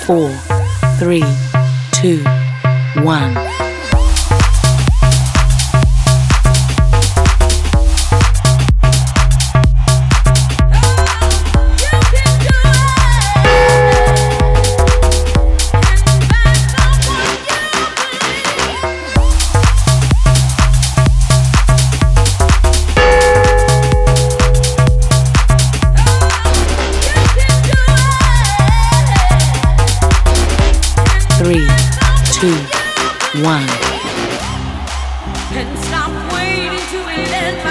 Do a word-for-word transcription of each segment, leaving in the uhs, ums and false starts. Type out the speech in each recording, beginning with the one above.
four, three, two, one. Three, two, one. And stop waiting to be led by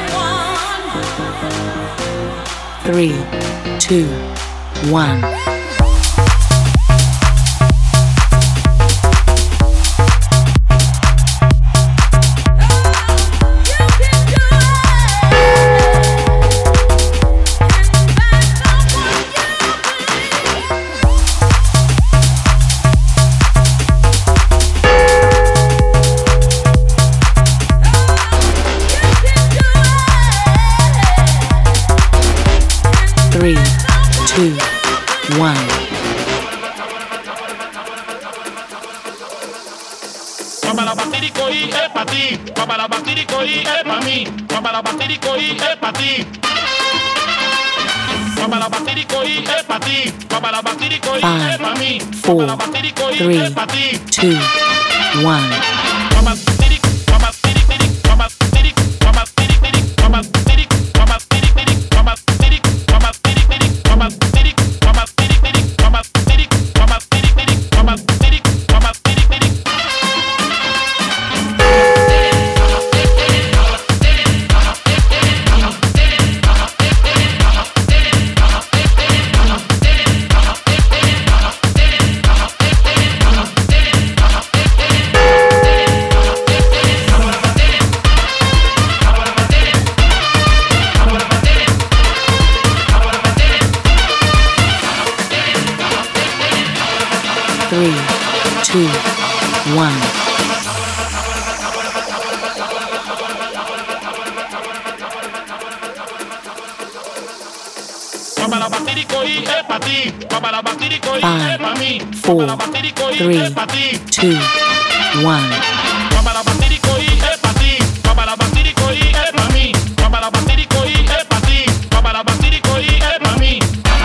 someone. Three, two, one. Three, two, one. Papá la batirico y es pa' ti. Papá la batirico y es pa' mí. Papá la batirico y es pa' ti. Papá la batirico y es pa' ti. Papá la batirico y es pa' mí. Four, three, two, one. Papá batirico, papá batirico, papá batirico, papá batirico, papá batirico, papá batirico, papá batirico, papá batirico, papá batirico, papá batirico, papá batirico, papá batirico, papá batirico, papá batirico. Three, two, one. Papá la batirico y es pa' ti. Papá la batirico y es pa' mí. Four, Papá la batirico y three, es pa' ti. two, one. Papá la batirico y es pa' ti. Papá la batirico y es pa' mí. Papá la batirico y es pa' ti. Papá la batirico y es pa' mí.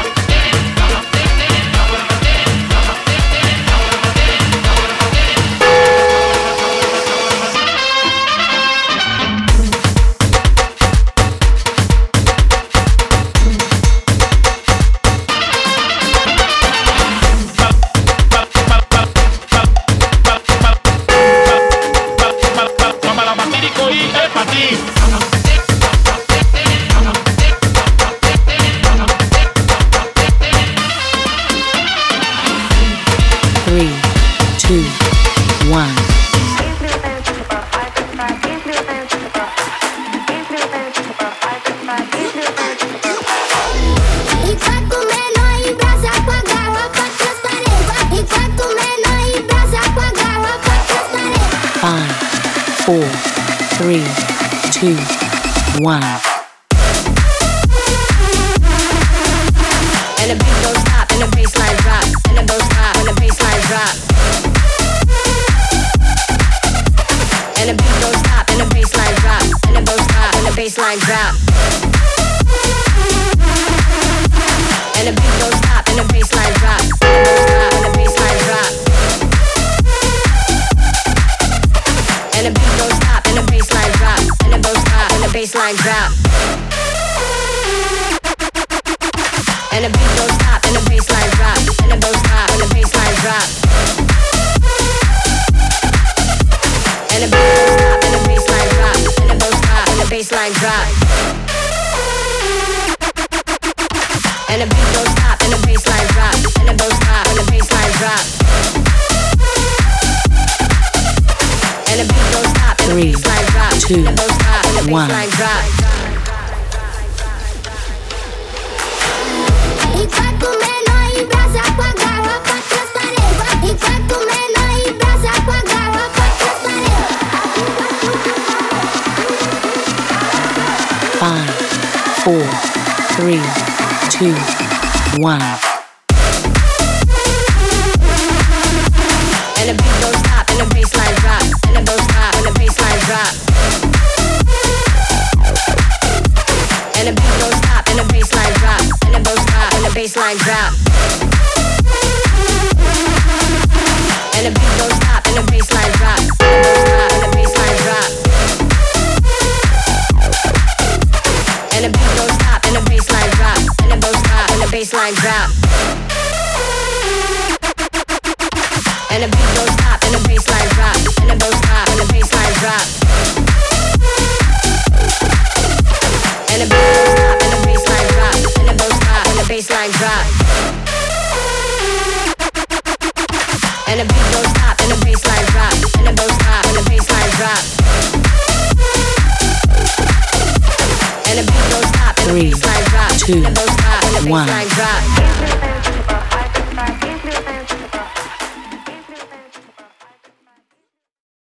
Papá la batirico y es pa' ti. Three, two, one. Enquanto menor embrasa com a garrafa transparente. Enquanto menor embrasa com a garrafa transparente. Five, four, three, two, one. And the beat don't stop, and the bassline drop, and the don't stop, and the bassline drop. And the beat don't stop, and the bassline drop, and the don't stop, and the bassline drop. And the beat don't stop, and the bassline drop, and the don't stop, and the bassline drop. And the beat don't stop, and the bassline drop, and the don't stop, and the bassline drop. And the beat don't stop, and the bassline drop, and the don't stop, and the bassline drop. And the beat don't stop, and the bassline drop, and the don't stop, and the bassline drop. And the beat don't stop, and the bassline drop, and the don't stop, and the bassline drop. And the beat don't stop, and the Three, bassline drop, two, and the don't stop, and the one. bassline drop. Enquanto menor embrasa com a garrafa transparente. Enquanto menor embrasa com a garrafa transparente. Five, four, three, two, one. and the baseline drop, and then don't stop when the baseline drop. And the beat don't stop, and the baseline drop, and then don't stop when the baseline drop. And the beat don't stop, and the baseline drop, and then don't stop when the baseline drop. And the beat don't stop, and the baseline drop, and then don't stop when the baseline drop. And the beat don't stop, and the baseline drop, and then don't stop when the baseline drop. And the beat don't stop, and the baseline drop, and then don't stop when the baseline drop. And the beat don't stop, and the baseline drop, and then don't stop when the baseline drop. And the beat don't stop, and the baseline drop, and then don't stop when the baseline drop.